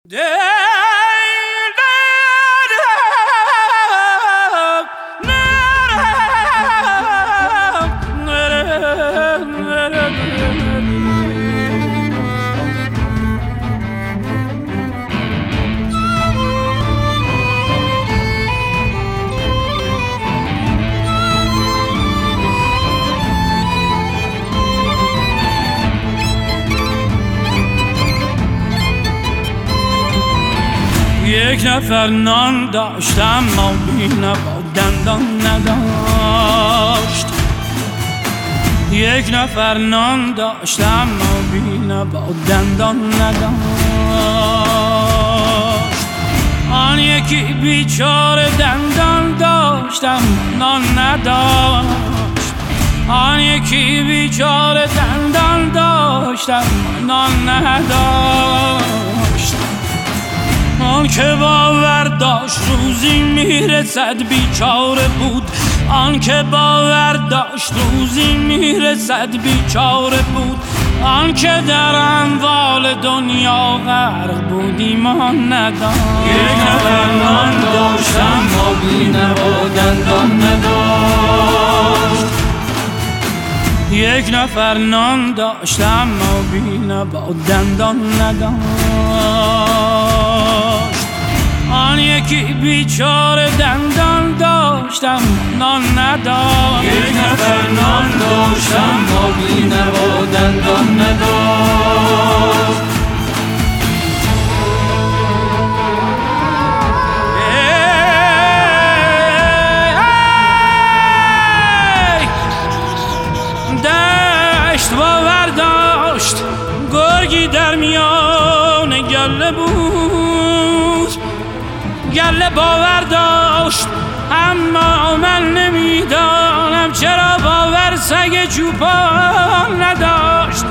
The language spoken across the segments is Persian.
یک نفر نان داشتم ما بینه با دندان نداشت. یک نفر نان داشتم ما بینه با دندان نداشت. آن یکی بیچاره دندان داشتم نان نداشت. آن یکی بیچاره دندان داشتم نان نداشت. آن که باور داشت روزی میرسد بیچاره بود. آن که باور داشت روزی میرسد بیچاره بود. آن که در اموال دنیا غرق بود ایمان نداشت. یک نفر نان داشتم ما بینه و دندان نداشت. یک نفر نان داشتم ما بینه با دندان نداشت. آن یکی بیچاره دندان داشتم نان نداشت. یک نفر نان داشتم ما بینه و دندان نداشت. دشت باور داشت گرگی در میان گله بود. گله باور داشت اما من نمیدانم چرا باور سگ چوپان نداشت.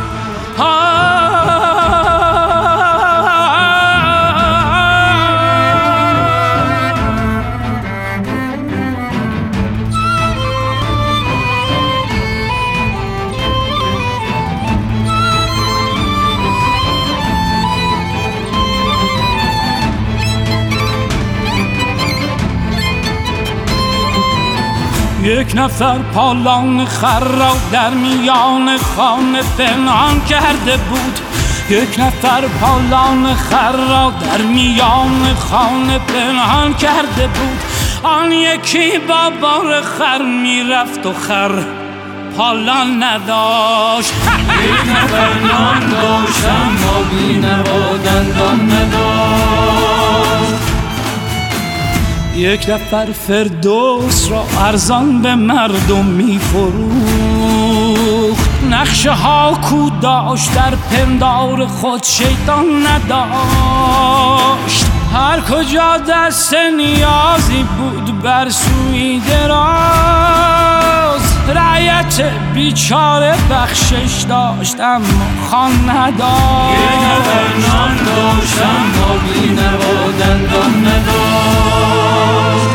یک نفر پالان خر را در میان خانه پنهان کرده بود. یک نفر پالان خر را در میان خانه پنهان کرده بود. آن یکی با بار خر میرفت و خر پالان نداشت. یک نفر نان داشتم ما بینه و دندان نداشت. یک نفر فردوس را ارزان به مردم می‌فروخت. نقشه ها کو داشت در پندار خود شیطان نداشت. هر کجا دست نیازی بود بر سوی دراز. رعیت بیچاره بخشش داشت اما خوان نداشت. یک نفر نان داشتم ما بینه و دندان نداشت.